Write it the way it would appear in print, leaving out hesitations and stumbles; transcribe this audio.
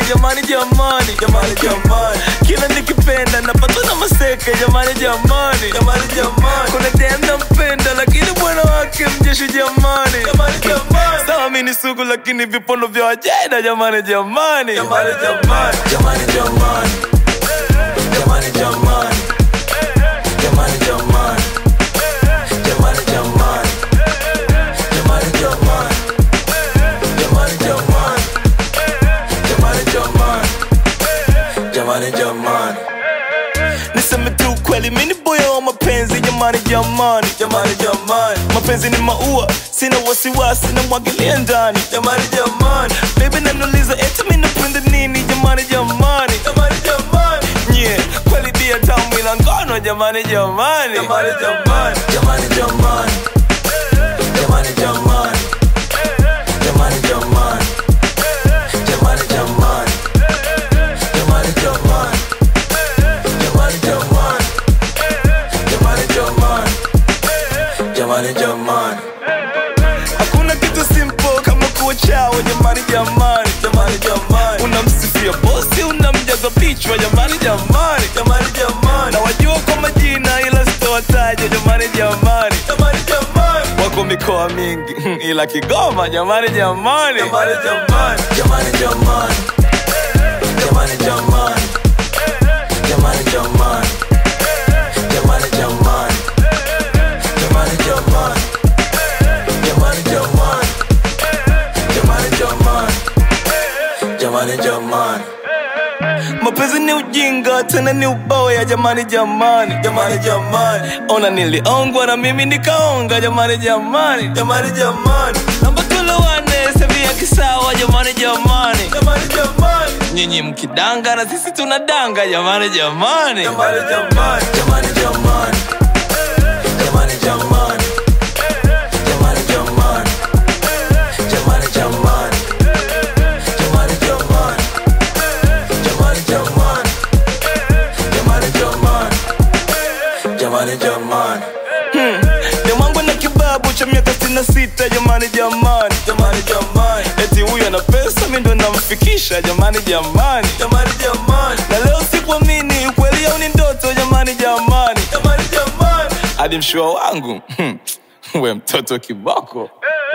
jamani jamani, jamani jamani. Kila nikipenda napatwa na maseke, jamani jamani, jamani jamani. Kuna dem nampenda lakini bwana wake mjeshi, jamani, jamani jamani. Sawa mimi ni sugu lakini vipondo vya wajeda, jamani jamani, jamani jamani, jamani jamani, jamani jamani, jamani jamani, jamani jamani, jamani jamani, jamani jamani, jamani jamani, jamani jamani. Niseme tu kweli mimi ni boy wa mapenzi, jamani jamani, jamani jamani. Mapenzi ni maua, sina wasiwasi na mwagilia ndani, jamani jamani. Baby nanuliza eti mimi napenda nini, jamani jamani, jamani jamani. Yeah, kweli dia tamu ila ngono, jamani jamani, jamani jamani, jamani jamani, jamani jamani, jamani jamani, jamani jamani, jamani jamani, jamani jamani, jamani jamani, jamani jamani. Hakuna kitu simple kama kuwa chao, jamani jamani, jamani jamani. Unamsifia bosi, unamjaza pichwa, jamani jamani, jamani jamani. Na wajua kwa majina ila sitowataja, jamani jamani, jamani jamani. Wako mikoa mingi ila Kigoma, jamani jamani, jamani jamani, jamani jamani, jamani jamani, jamani jamani, jamani jamani, jamani jamani, jamani jamani, jamani jamani, jamani jamani. Mapenzi ni ujinga tena ni uboya, jamani jamani, jamani jamani. Ona niliongwa na mimi nikaonga, jamani jamani, jamani jamani. Namba tulowane sebi ya kisawa, jamani jamani, jamani jamani. Nyinyi mkidanga na sisi tunadanga, jamani jamani, jamani jamani, jamani jamani, jamani jamani, jamani jamani, jamani jamani, jamani jamani, jamani jamani, jamani jamani, jamani jamani. Demangu na kibabu cha miaka 66, jamani jamani, jamani jamani. Eti huyu ana pesa mimi ndo namfikisha, jamani jamani, jamani jamani. Na leo sikuamini ukweli au ni ndoto, jamani jamani, jamani jamani. Hadi mshua wangu we mtoto kiboko.